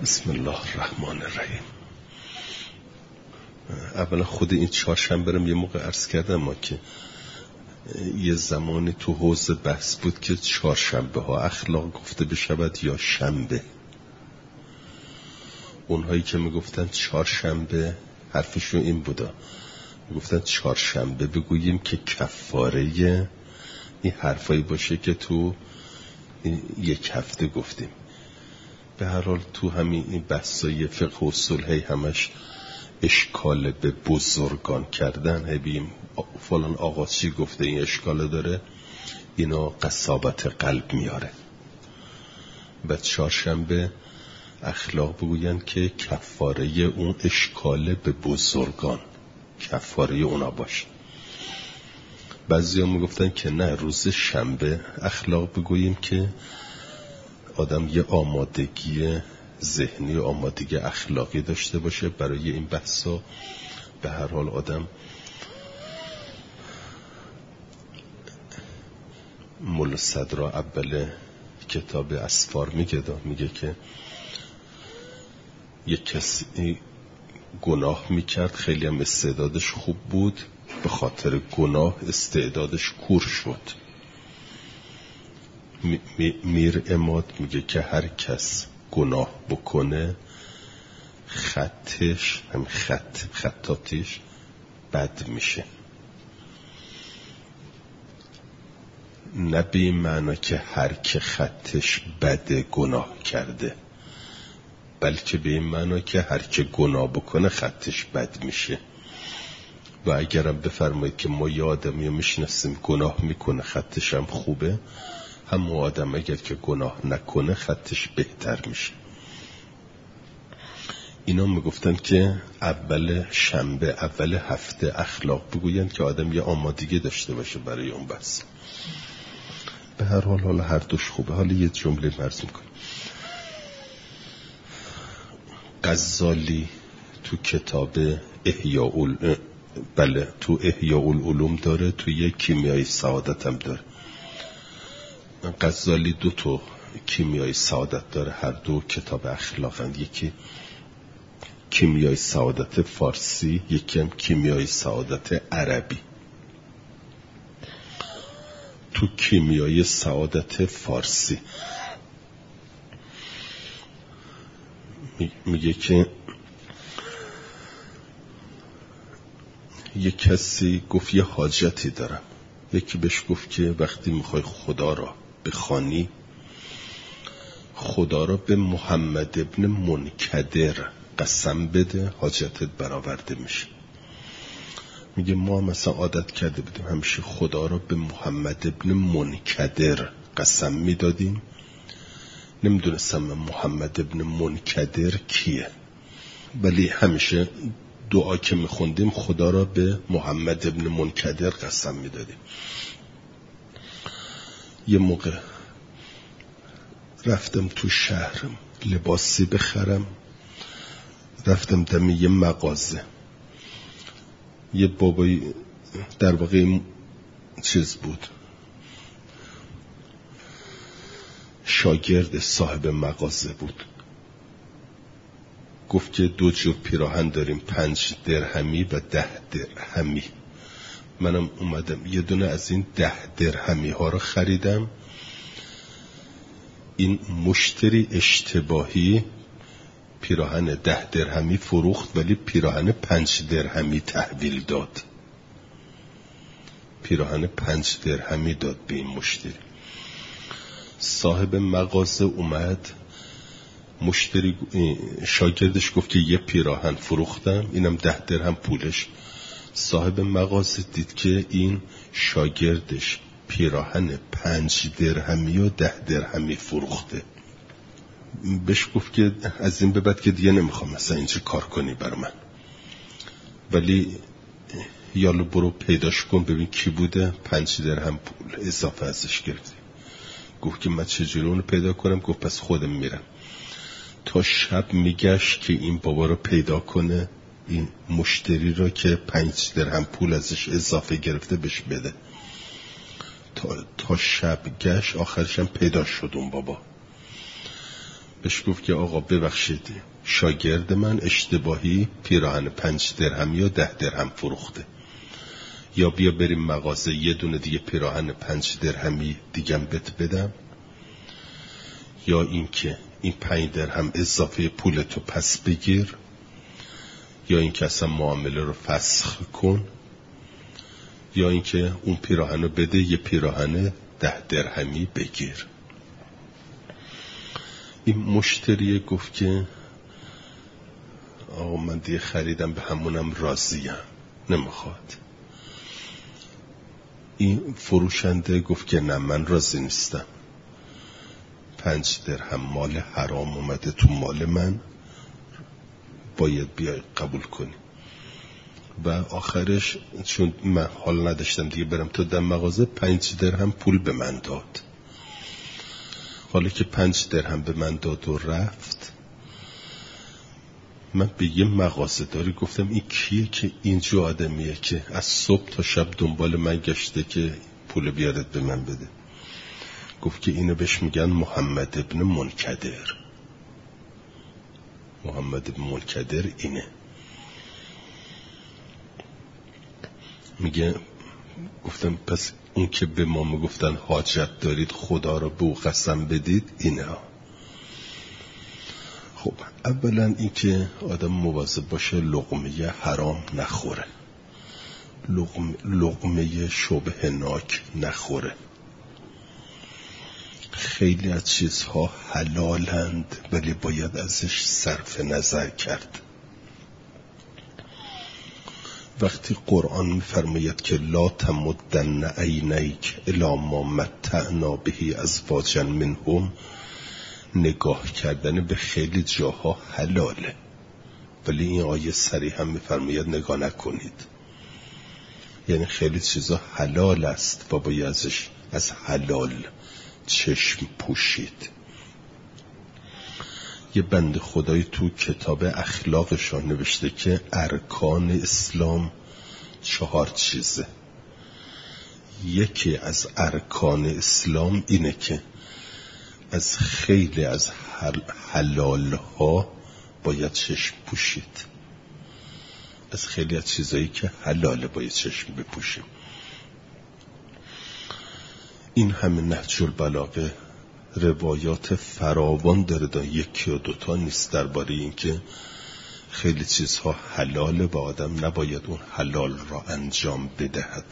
بسم الله الرحمن الرحیم. اولا خود این چهارشنبه رو یه موقع عرض کردم ما که یه زمانی تو حوزه بحث بود که چهارشنبه ها اخلاق گفته بشود یا شنبه. اونهایی که میگفتن چهارشنبه حرفشون این بودا، میگفتن چهارشنبه بگوییم که کفاره این حرفایی باشه که تو یک هفته گفتیم. به هر حال تو همین این بحثای فقه و اصول همش اشکال به بزرگان کردن، ببین فلان آقا چی گفته این اشکال داره، اینا قصابت قلب میاره. بعد چهارشنبه اخلاق بگوین که کفاره اون اشکال به بزرگان کفاره اونا باشه. بعضی ها میگفتن که نه، روز شنبه اخلاق بگوییم که آدم یه آمادگی ذهنی و آمادگی اخلاقی داشته باشه برای این بحثا. به هر حال آدم مولا صدرا اول کتاب اسفار میگه که یک کسی گناه میکرد، خیلی هم استعدادش خوب بود، به خاطر گناه استعدادش کور شد. میر اماد میگه که هر کس گناه بکنه خطاتش بد میشه. نه به این معنا که هر که خطش بده گناه کرده، بلکه به این معنا که هر که گناه بکنه خطش بد میشه. و اگرم بفرمایید که ما یه آدمی میشناسیم گناه میکنه خطش هم خوبه، همون آدم اگر که گناه نکنه خطش بهتر میشه. اینا میگفتن که اول شنبه اول هفته اخلاق بگوین که آدم یه آمادگی داشته باشه برای اون بحث. به هر حال هر دوش خوبه. حالا یه جمله مرز میکنم. غزالی تو کتاب تو احیاء العلوم داره، تو یه کیمیای سعادت هم داره. غزالی 2 کیمیای سعادت داره، هر دو کتاب اخلاقند. یکی کیمیای سعادت فارسی، یکی هم کیمیای سعادت عربی. تو کیمیای سعادت فارسی میگه که یک کسی گفت یه حاجتی دارم. یکی بهش گفت که وقتی میخوای خدا را بخوانی، خدا را به محمد ابن منکدر قسم بده، حاجتت برآورده میشه. میگه ما مثلا عادت کرده بودیم همیشه خدا را به محمد ابن منکدر قسم میدادیم، نمیدونستم محمد ابن منکدر کیه، ولی همیشه دعا که میخوندیم خدا را به محمد ابن منکدر قسم میدادیم. یه موقع رفتم تو شهرم لباسی بخرم، رفتم دم یه مغازه، یه بابایی در واقع چیز بود، شاگرد صاحب مغازه بود. گفت که 2 جور پیراهن داریم، 5 درهمی و 10 درهمی. منم اومدم یه دونه از این 10 درهمی ها رو خریدم. این مشتری اشتباهی پیراهن 10 درهمی فروخت، ولی پیراهن 5 درهمی تحویل داد. پیراهن 5 درهمی داد به این مشتری. صاحب مغازه اومد، مشتری شاگردش گفت که یه پیراهن فروختم، اینم 10 درهم پولش. صاحب مغازه دید که این شاگردش پیراهن 5 درهمی و 10 درهمی فروخته. بهش گفت که از این به بعد که دیگه نمیخوام مثلا اینجا کار کنی بر من، ولی یالو برو پیداش کن ببین کی بوده، 5 درهم پول اضافه ازش گرفتی. گفت که من چجوری اونو پیدا کنم؟ گفت پس خودم میرم. تا شب میگشت که این بابا رو پیدا کنه، این مشتری را که 5 درهم پول ازش اضافه گرفته بهش بده. تا شب گشت، آخرشم پیدا شد اون بابا. بهش گفت که آقا ببخشید شاگرد من اشتباهی پیراهن 5 درهم یا 10 درهم فروخته، یا بیا بریم مغازه یه دونه دیگه پیراهن 5 درهمی دیگم بهت بدم، یا اینکه این 5 درهم اضافه پولتو پس بگیر، یا اینکه اصلا معامله رو فسخ کن، یا اینکه اون پیراهنو بده یه پیراهن 10 درهمی بگیر. این مشتری گفت که آقا من دیگه خریدم، به همونم راضیم، نمیخواد. این فروشنده گفت که نه من راضی نیستم، 5 درهم مال حرام اومده تو مال من، باید بیای قبول کنی. و آخرش چون من حال نداشتم دیگه برم تو در مغازه، 5 درهم پول به من داد. حالا که 5 درهم به من داد و رفت، من به یه مغازه داری گفتم این کیه که اینجا آدمیه که از صبح تا شب دنبال من گشته که پول بیارد به من بده؟ گفت که اینو بهش میگن محمد ابن منکدر. محمد ابن منکدر اینه. میگه گفتم پس اون که به ما میگفتن حاجت دارید خدا رو به او قسم بدید اینه. خب اولا این که آدم مواظب باشه لقمه حرام نخوره، لقمه شبهناک نخوره. خیلی از چیزها حلالند ولی باید ازش صرف نظر کرد. وقتی قرآن می‌فرماید که لا تمدن عینیک الی ما متعنا به ازواجا منهم، نگاه کردن به خیلی جاها حلاله، ولی این آیه صریحا می‌فرماید نگاه نکنید. یعنی خیلی چیزا حلال است و باید ازش از حلال چشم پوشید. یه بنده خدایی تو کتاب اخلاقشان نوشته که ارکان اسلام 4 چیزه. یکی از ارکان اسلام اینه که از خیلی از حلال ها باید چشم پوشید. از خیلی از چیزایی که حلاله باید چشم بپوشیم. این همه نهج البلاغه روایات فراوان داره، یکی و دوتا نیست درباره این که خیلی چیزها حلاله و آدم نباید اون حلال را انجام بدهد.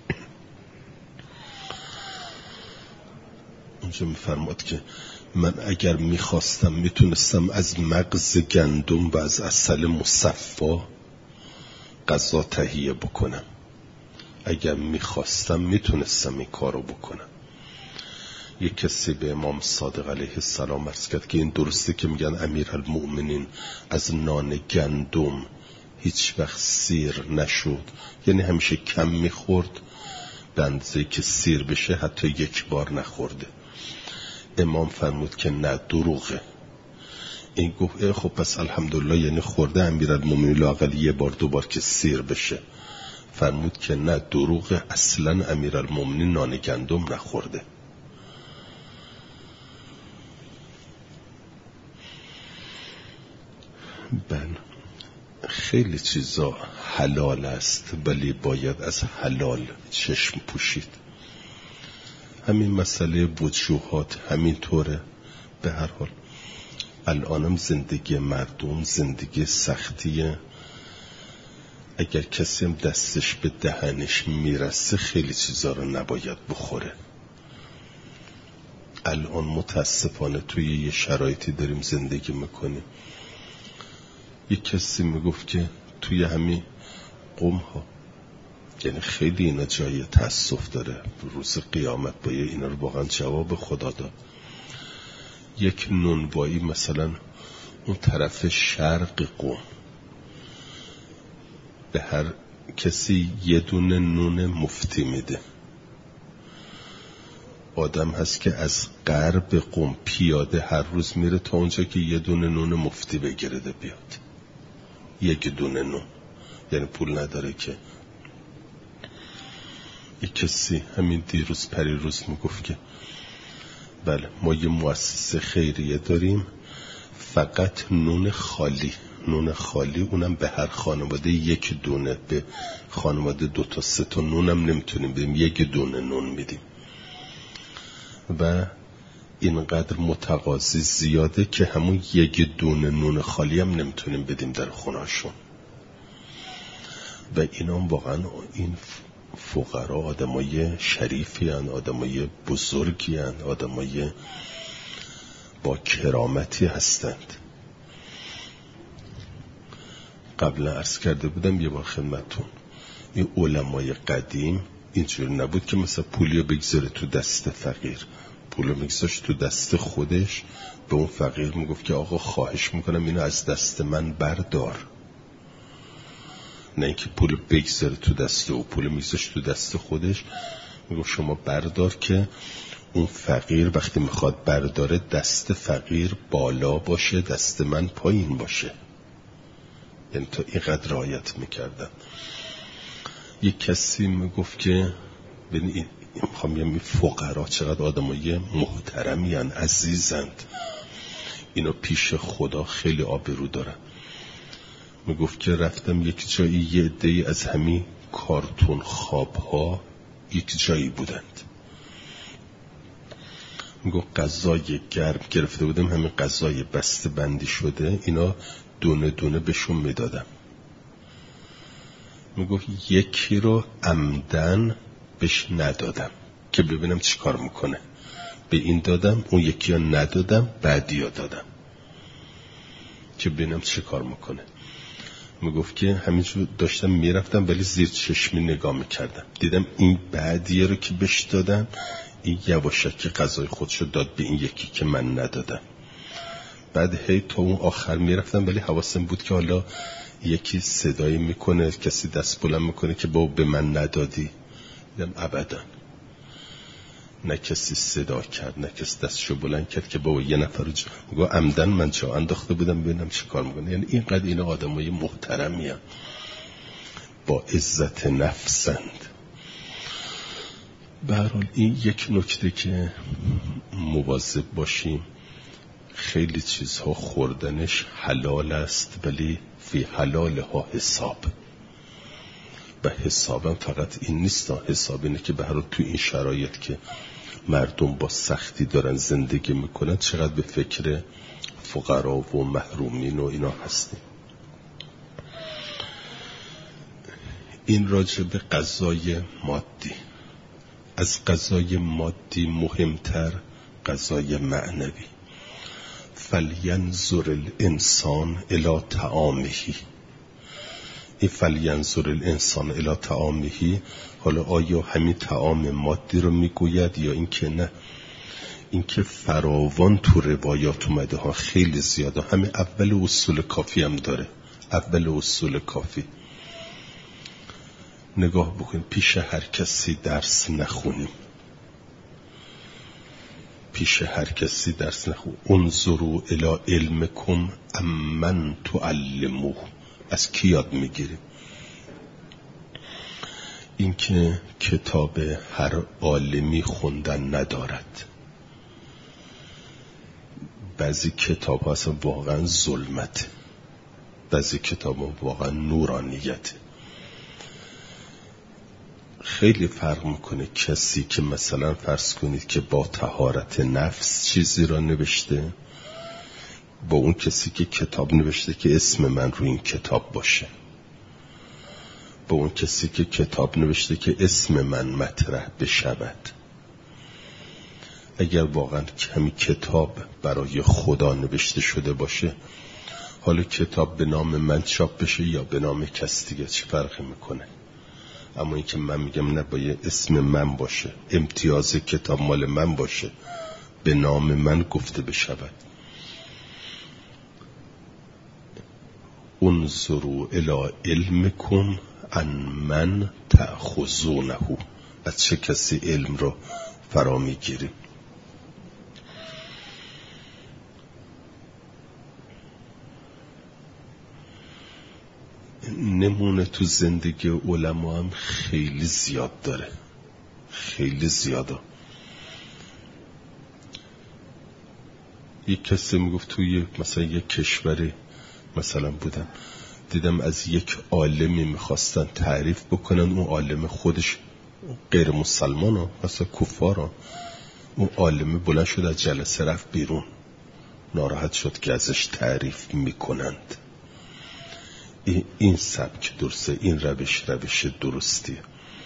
اونجا میفرماد که من اگر میخواستم میتونستم از مغز گندم و از عسل مصفا غذا تهیه بکنم. اگر میخواستم میتونستم این کارو بکنم. یک کسی به امام صادق علیه السلام عرض کرد که این درسته که میگن امیرالمؤمنین از نان گندم هیچ وقت سیر نشد، یعنی همیشه کم میخورد به اندازه‌ای که سیر بشه، حتی یک بار نخورده. امام فرمود که نه، دروغه. این گفت خب پس الحمدلله یعنی خورده امیرالمؤمنین لااقل یه بار 2 بار که سیر بشه. فرمود که نه، دروغه، اصلا امیرالمؤمنین نان گندم نخورده. خیلی چیزا حلال است ولی باید از حلال چشم پوشید. همین مسئله وجوهات همین طوره. به هر حال الانم زندگی مردم زندگی سختیه. اگر کسی هم دستش به دهنش میرسه خیلی چیزا رو نباید بخوره. الان متاسفانه توی یه شرایطی داریم زندگی میکنیم. یک کسی میگفت که توی همین قم ها، یعنی خیلی اینا جای تأسف داره، روز قیامت باید اینا رو واقعا جواب خدا داد. یک نونوایی مثلا اون طرف شرق قم به هر کسی یه دونه نون مفتی میده. آدم هست که از غرب قم پیاده هر روز میره تا اونجا که یه دونه نون مفتی بگیرده بیاد. یک دونه نون، یعنی پول نداره که. یک کسی همین دیروز پریروز میگفت که بله ما یه مؤسسه خیریه داریم، فقط نون خالی اونم به هر خانواده یک دونه، به خانواده 2 تا 3 تا نونم نمیتونیم بدیم، 1 دونه نون میدیم و اینقدر متقاضی زیاده که همون 1 دونه نون خالی هم نمیتونیم بدیم در خونه‌شون. و اینا واقعا این فقرا آدمای شریفی هن، آدمای بزرگی هن، آدمای با کرامتی هستند. قبلا عرض کرده بودم یه بار خدمتون، این علمای قدیم اینجور نبود که مثلا پولیو بگذاره تو دست فقیر، پولو میگذاشت تو دست خودش، به اون فقیر میگفت که آقا خواهش میکنم اینو از دست من بردار. نه اینکه پولو بگذاره تو دست او، پولو میگذاشت تو دست خودش، میگفت شما بردار که اون فقیر وقتی میخواد برداره دست فقیر بالا باشه، دست من پایین باشه. یعنی تا اینقدر رعایت میکردن. یک کسی میگفت که ببین میخوام یه فقرا چقدر آدمای محترمی هن، عزیزند، اینا پیش خدا خیلی آبرو دارن. میگفت که رفتم یک جایی، یه عده‌ای از همین کارتون خوابها یک جایی بودند. میگفت غذای گرم گرفته بودم، همین غذای بسته بندی شده، اینا دونه دونه بهشون میدادم. میگفت یکی رو عمدن بهش ندادم که ببینم چی کار میکنه، به این دادم، اون یکی رو ندادم، بعدی رو دادم که ببینم چی کار میکنه. میگفت که همینجور داشتم میرفتم ولی زیر چشمی نگاه میکردم، دیدم این بعدیه رو که بهش دادم، این یواشکی غذای خودشو داد به این یکی که من ندادم. بعد هی تا اون آخر میرفتم ولی حواسم بود که حالا یکی صدایی میکنه، کسی دست بلند میکنه که بابا به من ندادی. دیدم ابدا، نه کسی صدا کرد، نه کسی دستشو بلند کرد که بابا یه نفر رو میگو عمدن من جا انداخته بودم ببینم چی کار میکنه. یعنی اینقدر اینا آدمای محترمی هستند، با عزت نفسند. به هر حال این یک نکته که مواظب باشیم، خیلی چیزها خوردنش حلال است ولی فی حلالها حساب. و حسابم فقط این نیست، حساب اینه که به هر حال تو این شرایط که مردم با سختی دارن زندگی میکنن چقدر به فکر فقرا و محرومین و اینا هستیم. این راجع به غذای مادی. از غذای مادی مهمتر غذای معنوی. فلینظر الانسان الی طعامه. این فلینظر الانسان الی طعامه، حالا آیا همین طعام مادی رو میگوید یا اینکه نه؟ اینکه فراوان تو روایات اومده ها، خیلی زیاده. همین اول اصول کافی هم داره، اول اصول کافی. نگاه بکن، پیش هر کسی درس نخونیم، پیش هر کسی درس نخونیم. انظروا الی علمکم امن تعلموه. از کی یاد میگیریم؟ اینکه کتاب هر عالمی خوندن ندارد. بعضی کتاب ها اصلا واقعا ظلمت، بعضی کتاب ها واقعا نورانیت. خیلی فرق میکنه کسی که مثلا فرض کنید که با طهارت نفس چیزی را نوشته، با اون کسی که کتاب نوشته که اسم من رو این کتاب باشه، با اون کسی که کتاب نوشته که اسم من مطرح بشود. اگر واقعا کمی کتاب برای خدا نوشته شده باشه، حالا کتاب به نام من چاپ بشه یا به نام کس دیگه چه فرقی میکنه؟ اما اینکه من میگم نباید اسم من باشه، امتیاز کتاب مال من باشه، به نام من گفته بشود. انظروا الی علمکم عن من تأخذونه. از چه کسی علم رو فرا میگیریم؟ نمونه تو زندگی علما هم خیلی زیاد داره، خیلی زیاده. یک کسی میگفت توی مثلا یک کشوری مثلا بودم، دیدم از یک عالمی میخواستن تعریف بکنن، اون عالم خودش غیر مسلمان ها، مثلا کفار ها، اون عالم بلند شد از جلسه رفت بیرون، ناراحت شد که ازش تعریف میکنند. این سبک درسته، این روش درستیه.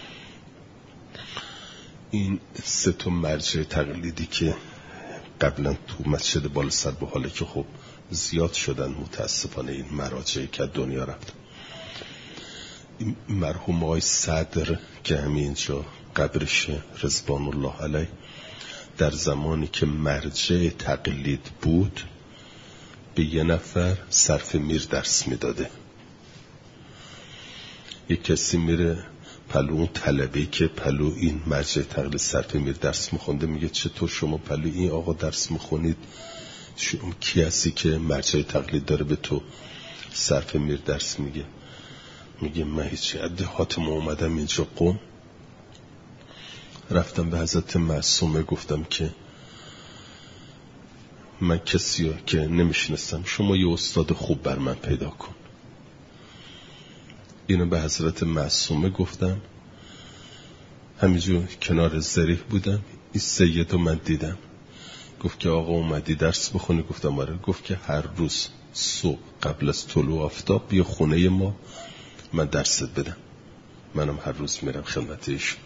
این 3 مرجع تقلیدی که قبلا تو مسجد بالا سر به حاله که خب زیاد شدن متاسفانه این مراجعی که دنیا رفتن. مرحوم آقای صدر که همینجا قبرشه رضوان الله علیه، در زمانی که مرجع تقلید بود به یه نفر صرف میر درس میداده. یک کسی میره پلو اون طلبه‌ای که پلو این مرجع تقلید صرف میر درس میخونده، میگه چطور شما پلو این آقا درس میخونید؟ شما کی هستی که مرجع تقلید داره به تو صرف میر درس میگه من هیچی، دهاتم اومدم اینجا قم، رفتم به حضرت معصومه گفتم که من کسی که نمیشنستم، شما یه استاد خوب بر من پیدا کن. اینو به حضرت معصومه گفتم، همینجور کنار ذریح بودم، این سیدو من دیدم، گفت که آقا اومدی درس بخونی؟ گفتم آره. گفت که هر روز صبح قبل از طلوع آفتاب بیا خونه ما، من درست بدم. منم هر روز میرم خدمت ایشون.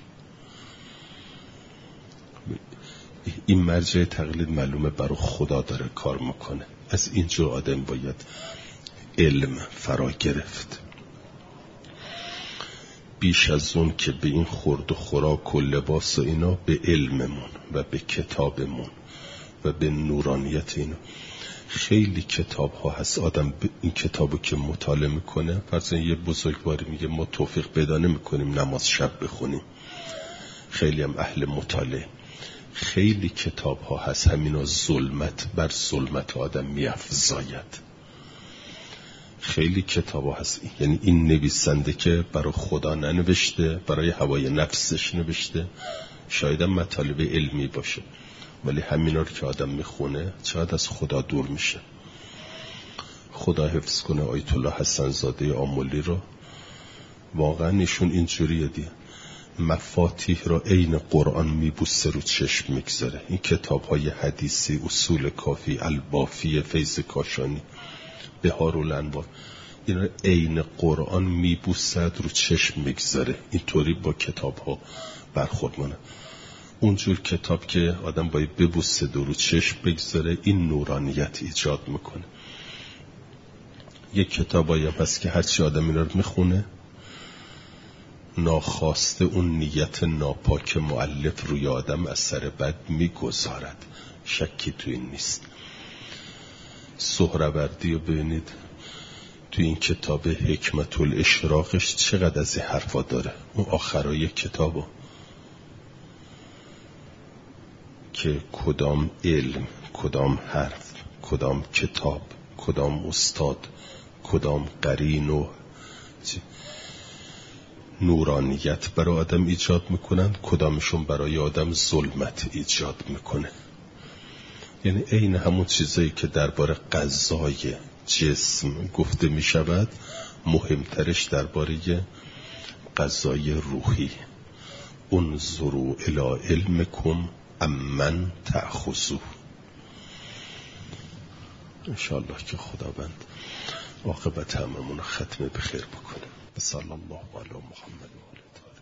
این مرجع تقلید معلومه برای خدا داره کار میکنه. از اینجور آدم باید علم فرا گرفت، بیش از اون که به این خورد و خوراک و لباس و اینا، به علممون و به کتابمون و به نورانیت اینا. خیلی کتاب ها هست، آدم این کتابو که مطالعه میکنه، فرضاً یه بزرگواری میگه ما توفیق پیدا نمیکنیم نماز شب بخونیم، خیلی هم اهل مطالعه. خیلی کتاب ها هست همینا ظلمت بر ظلمت آدم میافزاید. خیلی کتاب ها هست، یعنی این نویسنده که برای خدا ننوشته، برای هوای نفسش نوشته، شاید هم مطالب علمی باشه، ولی همینا رو که آدم میخونه چقدر از خدا دور میشه. خدا حفظ کنه آیت الله حسن زاده آملی رو، واقعا ایشون اینجوریه دیگه، مفاتیح رو عین قرآن میبوسه رو چشم میگذاره. این کتاب های حدیثی، اصول کافی، البافی، فیض کاشانی، بهارالانوار، این رو عین قرآن میبوسد رو چشم میگذاره. اینطوری با کتاب ها برخورد کنه. اونجور کتاب که آدم باید ببوسه رو چشم بگذاره، این نورانیت ایجاد میکنه. یک کتابایی هم هست که هرچی آدم اینا رو میخونه، ناخواسته اون نیت ناپاک مؤلف روی آدم اثر بد میگذارد، شکی تو این نیست. سهروردی رو ببینید تو این کتاب حکمت الاشراقش چقدر از این حرفا داره. اون آخرای کتابو که کدام علم، کدام حرف، کدام کتاب، کدام استاد، کدام قرین و نورانیت برای آدم ایجاد میکنن، کدامشون برای آدم ظلمت ایجاد میکنه. یعنی عین همون چیزایی که درباره غذای جسم گفته میشود، مهمترش درباره غذای روحی. انظروا الی علمکم امن تأخذوه. انشاءالله که خداوند عاقبت هممون ختم بخیر بکنه. صلی الله علی محمد و آله.